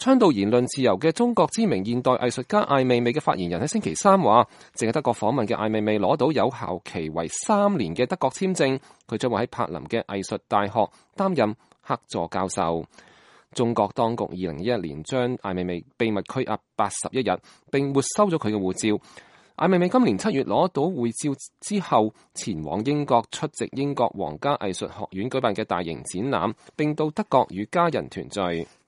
倡導言論自由嘅中國知名現代藝術家艾未未嘅發言人喺星期三話，正喺德國訪問嘅艾未未攞到有效期為3年嘅德國簽證，佢將會喺柏林嘅藝術大學擔任客座教授。中國當局2011年將艾未未秘密拘押81日，並沒收咗佢嘅護照。艾未未今年7月攞到護照之後，前往英國出席英國皇家藝術學院舉辦嘅大型展覽，並到德國與家人團聚。